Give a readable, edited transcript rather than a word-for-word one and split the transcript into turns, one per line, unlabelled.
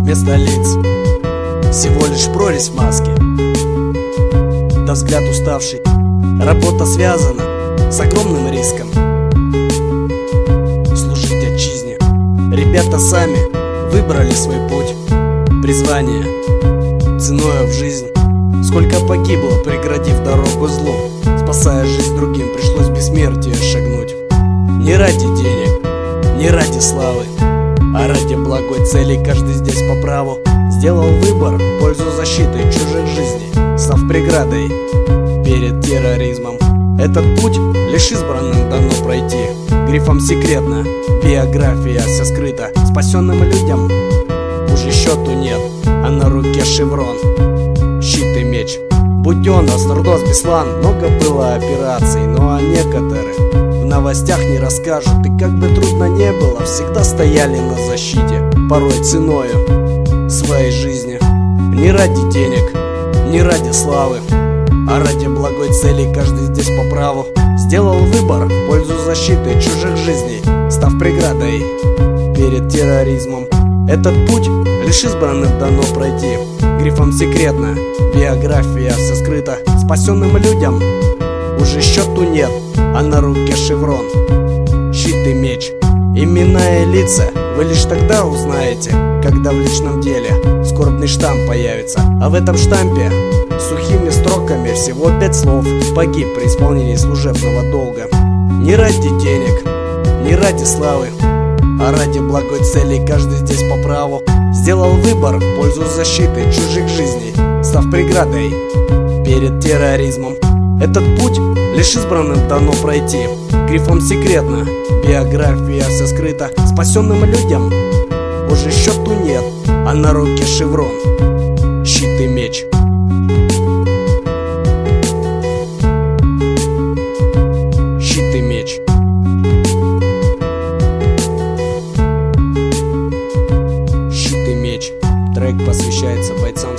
вместо лиц всего лишь прорезь в маске, да взгляд уставший. Работа связана с огромным риском. Служить отчизне ребята сами выбрали свой путь, призвание ценою в жизнь. Сколько погибло, преградив дорогу злу, спасая жизнь другим, пришлось в бессмертие шагнуть. Не ради денег, не ради славы, а ради благой цели. Каждый здесь по праву сделал выбор в пользу защиты чужих жизней, став преградой перед терроризмом. Этот путь лишь избранным дано пройти. Грифом секретно, биография вся скрыта. Спасенным людям уже счету нет, а на руке шеврон, щит и меч. Буденов, Нордос, Беслан, много было операций, но о некоторых в новостях не расскажут. И как бы трудно не было, всегда стояли на защите, порой ценою своей жизни. Не ради денег, не ради славы, а ради благой цели. Каждый здесь по праву сделал выбор в пользу защиты чужих жизней, став преградой перед терроризмом. Этот путь лишь избранным дано пройти. Грифом секретно, биография вся скрыта. Спасенным людям уже счету нет, а на руке шеврон, щит и меч. Имена и лица вы лишь тогда узнаете, когда в личном деле скорбный штамп появится. А в этом штампе сухими строками всего 5 слов: погиб при исполнении служебного долга. Не ради денег, не ради славы, а ради благой цели. Каждый здесь по праву сделал выбор в пользу защиты чужих жизней, став преградой перед терроризмом. Этот путь лишь избранным дано пройти. Грифом секретно, биография вся скрыта. Спасенным людям уже счету нет, а на руке шеврон, щит и меч. Щит и меч. Щит и меч. Трек посвящается бойцам